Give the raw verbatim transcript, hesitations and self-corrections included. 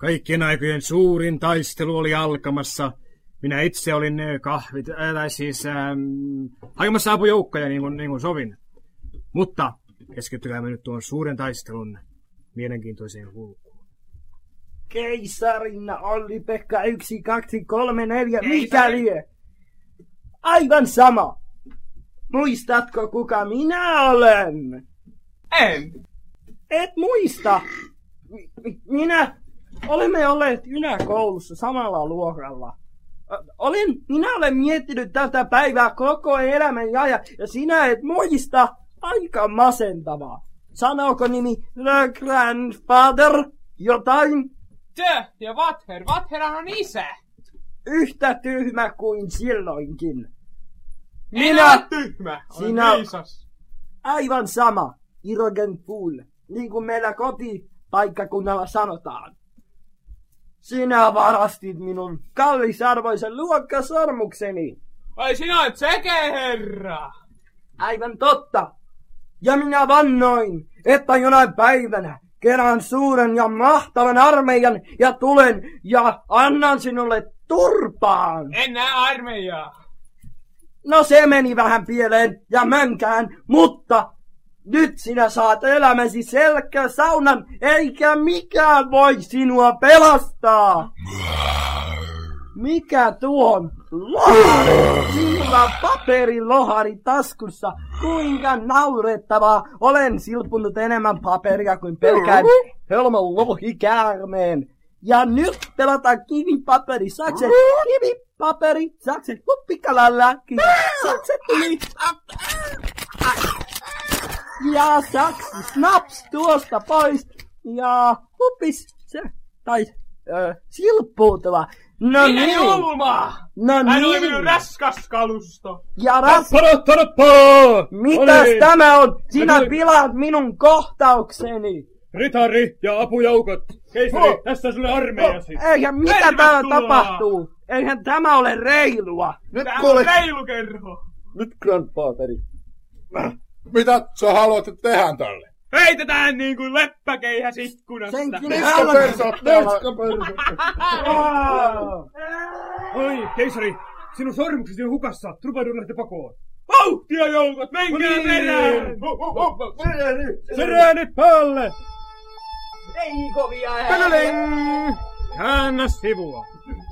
Kaikkien aikojen suurin taistelu oli alkamassa. Minä itse olin kahvit, äh, siis ähm, hakemassa apujoukkoja niin kuin, niin kuin sovin. Mutta keskittykäämme nyt tuon suuren taistelun mielenkiintoiseen kulkuun. Keisarinna Olli-Pekka yksi, kaksi, kolme, neljä, mikä lie? Aivan sama. Muistatko kuka minä olen? En. Et muista. Minä, olemme olleet yläkoulussa samalla luokalla. Olin, minä olen miettinyt tätä päivää koko elämän ajan, ja sinä et muista. Aika masentavaa. Sanooko nimi The Grandfather jotain? Tö ja Vather. Vatherhan on isä. Yhtä tyhmä kuin silloinkin. Minä olen tyhmä. Olen sinä, viisas. Aivan sama. Arrogant fool. Niin kuin meillä kotipaikkakunnalla sanotaan. Sinä varastit minun kallisarvoisen luokkasormukseni. Ai sinä olet sekeherra. Aivan totta. Ja minä vannoin, että jonain päivänä kerään suuren ja mahtavan armeijan ja tulen ja annan sinulle turpaan. En näe armeijaa. No se meni vähän pieleen ja mönkään, mutta nyt sinä saat elämäsi selkeä saunan, eikä mikään voi sinua pelastaa. Mikä tuon lohari? Sinulla paperilohari taskussa. Kuinka naurettavaa. Olen silpunut enemmän paperia kuin pelkään hölmön lohikäärmeen. Ja nyt pelataan kivipaperi, sakset, kivipaperi, sakset, huppikalalaki, sakset tuli. Ja saks, snaps tuosta pois. Ja huppis, se, tai äh, silppuutuva. No minä niin. julma! No Hän niin. oli minun raskas kalusto. Ja ras... Mitäs Oli. tämä on? Sinä tuli- pilaat minun kohtaukseni. Ritari ja apujoukot. Keisari, Oh. tässä on sulle armeijasi. Eihän mitä Tervetuloa. täällä tapahtuu? Eihän tämä ole reilua. Nyt Tämä kuule, on reilukerho. nyt grandfatheri. Mitä sä haluat tehdä tälle? Heitetään niin kuin leppäkeihäs ikkunasta. Senkin Niskapersa, älä... niskapersa. Oi, keisari, sinun sormuksesi on hukassa. Trubadur lähtee pakoon. Vauhtia joukot, menkää No niin. perään! Sereenit päälle! Ei kovia Päläleng! Käännä sivua.